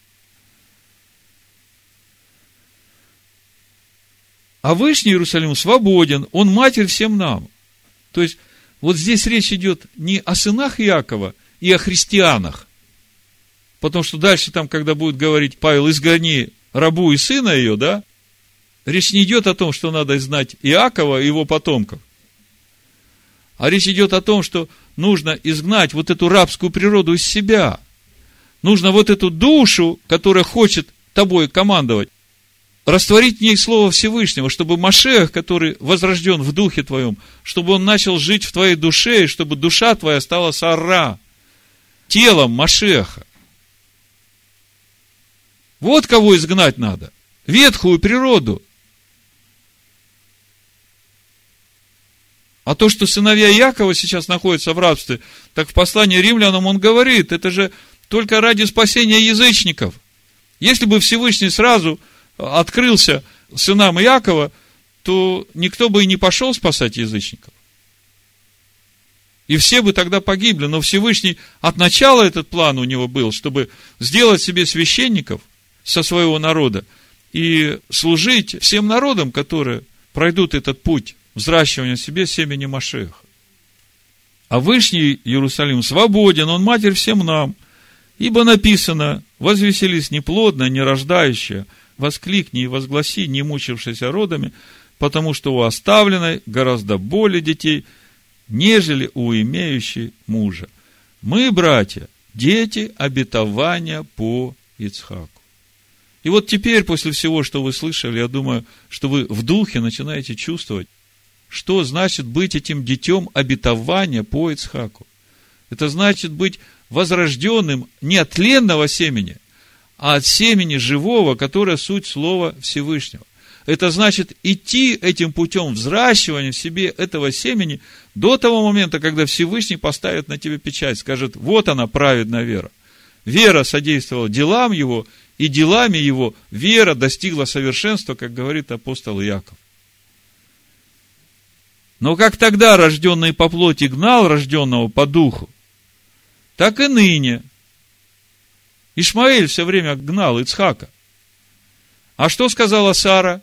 А Вышний Иерусалим свободен, он матерь всем нам. То есть, вот здесь речь идет не о сынах Иакова и о христианах. Потому что дальше там, когда будет говорить Павел: изгони рабу и сына ее, да, речь не идет о том, что надо знать Иакова и его потомков. А речь идет о том, что нужно изгнать вот эту рабскую природу из себя. Нужно вот эту душу, которая хочет тобой командовать, растворить в ней Слово Всевышнего, чтобы Машиах, который возрожден в духе твоем, чтобы он начал жить в твоей душе, и чтобы душа твоя стала сара, телом Машиаха. Вот кого изгнать надо. Ветхую природу. А то, что сыновья Иакова сейчас находятся в рабстве, так в послании римлянам он говорит, это же только ради спасения язычников. Если бы Всевышний сразу открылся сынам Иакова, то никто бы и не пошел спасать язычников. И все бы тогда погибли. Но Всевышний от начала этот план у него был, чтобы сделать себе священников со своего народа и служить всем народам, которые пройдут этот путь взращивания в себе семени Машиаха. А Вышний Иерусалим свободен, он матерь всем нам. Ибо написано: возвеселись неплодная, нерождающая, воскликни и возгласи, не мучившийся родами, потому что у оставленной гораздо более детей, нежели у имеющей мужа. Мы, братья, дети обетования по Ицхаку. И вот теперь, после всего, что вы слышали, я думаю, что вы в духе начинаете чувствовать, что значит быть этим детем обетования по Ицхаку. Это значит быть возрожденным не от тленного семени, а от семени живого, которое суть Слова Всевышнего. Это значит идти этим путем взращивания в себе этого семени до того момента, когда Всевышний поставит на тебе печать, скажет: вот она, праведная вера. Вера содействовала делам его, и делами его вера достигла совершенства, как говорит апостол Иаков. Но как тогда рожденный по плоти гнал рожденного по духу, так и ныне Ишмаэль все время гнал Ицхака. А что сказала Сара?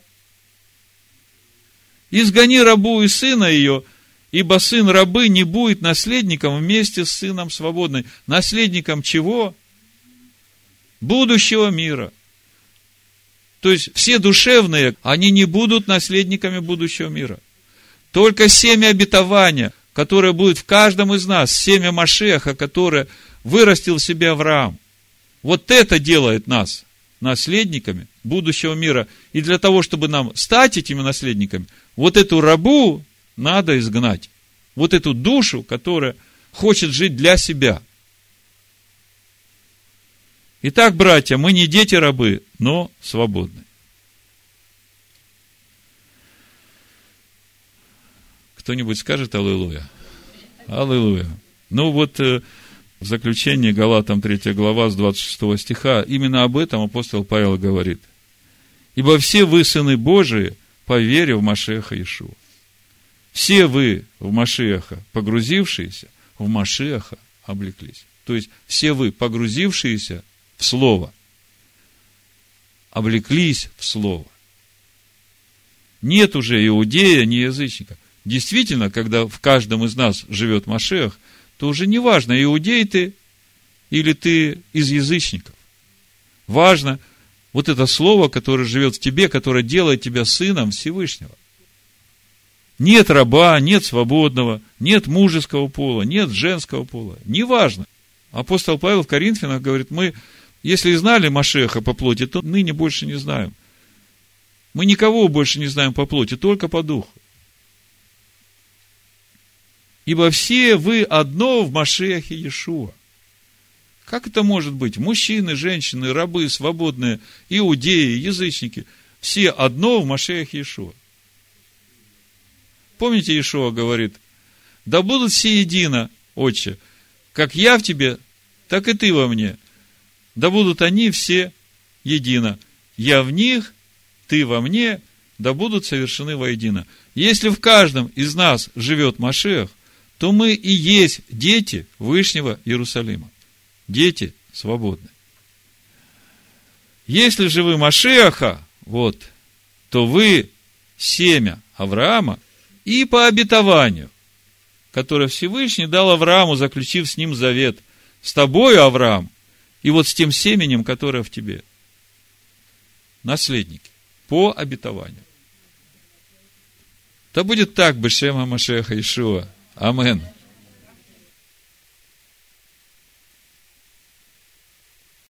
Изгони рабу и сына ее, ибо сын рабы не будет наследником вместе с сыном свободной. Наследником чего? Будущего мира. То есть, все душевные, они не будут наследниками будущего мира. Только семя обетования, которое будет в каждом из нас, семя Машиаха, которое вырастил в себе Авраам. Вот это делает нас наследниками будущего мира. И для того, чтобы нам стать этими наследниками, вот эту рабу надо изгнать. Вот эту душу, которая хочет жить для себя. Итак, братья, мы не дети-рабы, но свободны. Кто-нибудь скажет аллилуйя? Аллилуйя. Ну вот, в заключении Галатам третья глава с двадцать шестого стиха именно об этом апостол Павел говорит. Ибо все вы сыны Божии по вере в Машиаха Иешуа. Все вы в Машиаха погрузившиеся, в Машиаха облеклись. То есть, все вы погрузившиеся в Слово, облеклись в Слово. Нет уже иудея, ни язычника. Действительно, когда в каждом из нас живет Машиах, то уже не важно, иудей ты или ты из язычников. Важно вот это слово, которое живет в тебе, которое делает тебя сыном Всевышнего. Нет раба, нет свободного, нет мужеского пола, нет женского пола. Неважно. Апостол Павел в Коринфянах говорит, мы, если и знали Машеха по плоти, то ныне больше не знаем. Мы никого больше не знаем по плоти, только по духу. Ибо все вы одно в Машиахе Иешуа. Как это может быть? Мужчины, женщины, рабы, свободные, иудеи, язычники. Все одно в Машиахе Иешуа. Помните, Иешуа говорит, да будут все едино, Отче, как я в тебе, так и ты во мне. Да будут они все едино. Я в них, ты во мне, да будут совершены воедино. Если в каждом из нас живет Машиах, то мы и есть дети Вышнего Иерусалима. Дети свободны. Если же вы Машиаха, вот, то вы семя Авраама и по обетованию, которое Всевышний дал Аврааму, заключив с ним завет, с тобою, Авраам, и вот с тем семенем, которое в тебе. Наследники. По обетованию. Да будет так, Бешема Машеха Иешуа. Амен.